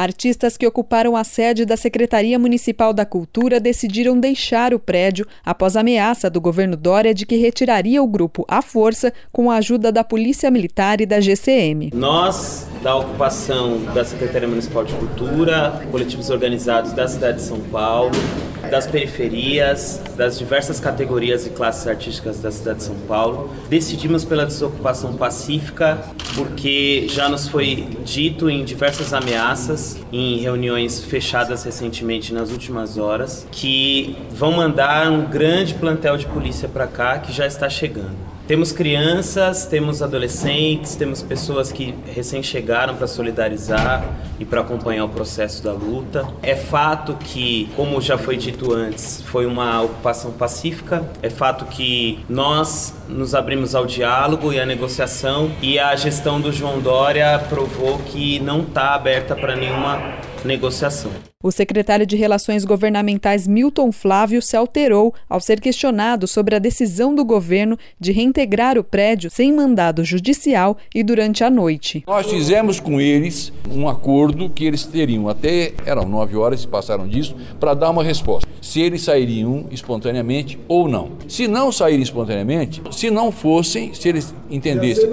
Artistas que ocuparam a sede da Secretaria Municipal da Cultura decidiram deixar o prédio após a ameaça do governo Dória de que retiraria o grupo à força com a ajuda da Polícia Militar e da GCM. Nós, da ocupação da Secretaria Municipal de Cultura, coletivos organizados da cidade de São Paulo, das periferias, das diversas categorias e classes artísticas da cidade de São Paulo, decidimos pela desocupação pacífica porque já nos foi dito em diversas ameaças, em reuniões fechadas recentemente nas últimas horas, que vão mandar um grande plantel de polícia para cá que já está chegando. Temos crianças, temos adolescentes, temos pessoas que recém chegaram para solidarizar e para acompanhar o processo da luta. É fato que, como já foi dito antes, foi uma ocupação pacífica. É fato que nós nos abrimos ao diálogo e à negociação e a gestão do João Dória provou que não está aberta para nenhuma negociação. O secretário de Relações Governamentais Milton Flávio se alterou ao ser questionado sobre a decisão do governo de reintegrar o prédio sem mandado judicial e durante a noite. Nós fizemos com eles um acordo que eles teriam até, eram 9 horas, passaram disso, para dar uma resposta. Se eles sairiam espontaneamente ou não. Se não saírem espontaneamente, se não fossem, se eles entendessem,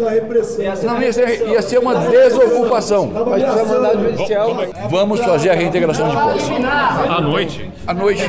ia ser uma desocupação. Vamos fazer a reintegração de posse. À noite? À noite.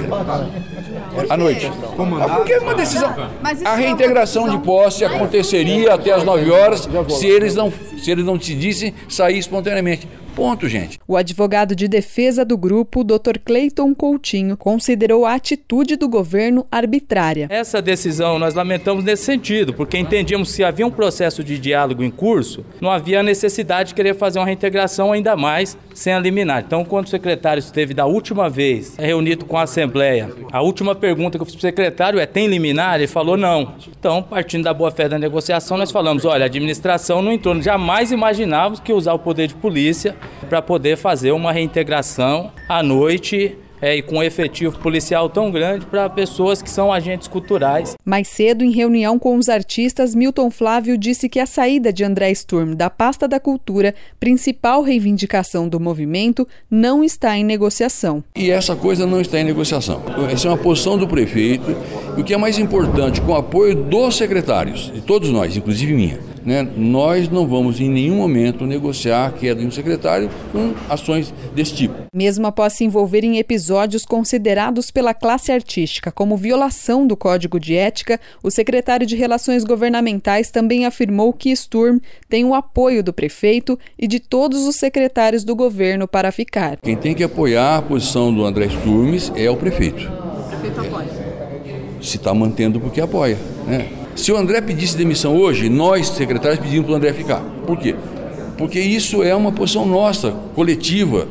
À noite. Porque é uma decisão. A reintegração de posse aconteceria até as 9 horas se eles não decidissem sair espontaneamente. Ponto, gente. O advogado de defesa do grupo, Dr. Cleiton Coutinho, considerou a atitude do governo arbitrária. Essa decisão nós lamentamos nesse sentido, porque entendíamos que se havia um processo de diálogo em curso, não havia necessidade de querer fazer uma reintegração ainda mais sem a liminar. Então, quando o secretário esteve da última vez reunido com a Assembleia, a última pergunta que eu fiz para o secretário é: tem liminar? Ele falou não. Então, partindo da boa-fé da negociação, nós falamos: olha, a administração não entrou, jamais imaginávamos que usar o poder de polícia para poder fazer uma reintegração à noite e com um efetivo policial tão grande para pessoas que são agentes culturais. Mais cedo, em reunião com os artistas, Milton Flávio disse que a saída de André Sturm da pasta da cultura, principal reivindicação do movimento, não está em negociação. E essa coisa não está em negociação. Essa é uma posição do prefeito. E o que é mais importante, com o apoio dos secretários, de todos nós, inclusive minha, nós não vamos em nenhum momento negociar a queda de um secretário com ações desse tipo. Mesmo após se envolver em episódios considerados pela classe artística como violação do Código de Ética, o secretário de Relações Governamentais também afirmou que Sturm tem o apoio do prefeito e de todos os secretários do governo para ficar. Quem tem que apoiar a posição do André Sturm é o prefeito. O prefeito apoia? Se está mantendo porque apoia, Se o André pedisse demissão hoje, nós, secretários, pedimos para o André ficar. Por quê? Porque isso é uma posição nossa, coletiva.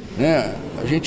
A gente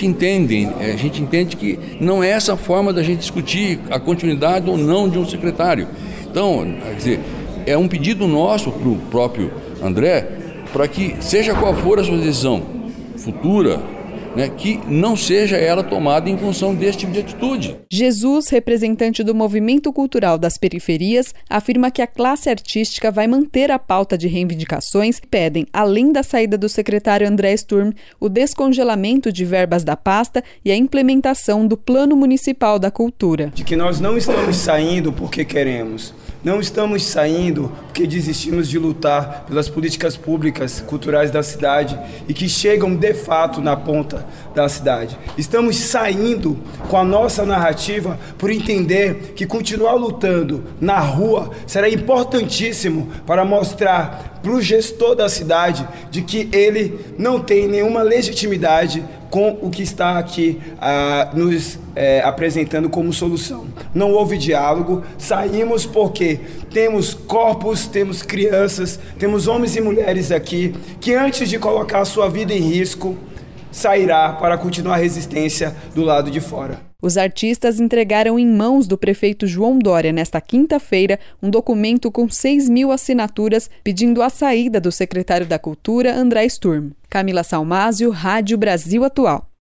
entende que não é essa forma da gente discutir a continuidade ou não de um secretário. Então, quer dizer, é um pedido nosso para o próprio André, para que, seja qual for a sua decisão futura, que não seja ela tomada em função desse tipo de atitude. Jesus, representante do movimento cultural das periferias, afirma que a classe artística vai manter a pauta de reivindicações que pedem, além da saída do secretário André Sturm, o descongelamento de verbas da pasta e a implementação do Plano Municipal da Cultura. De que nós não estamos saindo porque queremos. Não estamos saindo porque desistimos de lutar pelas políticas públicas culturais da cidade e que chegam de fato na ponta da cidade. Estamos saindo com a nossa narrativa por entender que continuar lutando na rua será importantíssimo para mostrar para o gestor da cidade de que ele não tem nenhuma legitimidade com o que está aqui nos apresentando como solução. Não houve diálogo, saímos porque temos corpos, temos crianças, temos homens e mulheres aqui que antes de colocar a sua vida em risco, sairá para continuar a resistência do lado de fora. Os artistas entregaram em mãos do prefeito João Dória, nesta quinta-feira, um documento com 6.000 assinaturas pedindo a saída do secretário da Cultura, André Sturm. Camila Salmásio, Rádio Brasil Atual.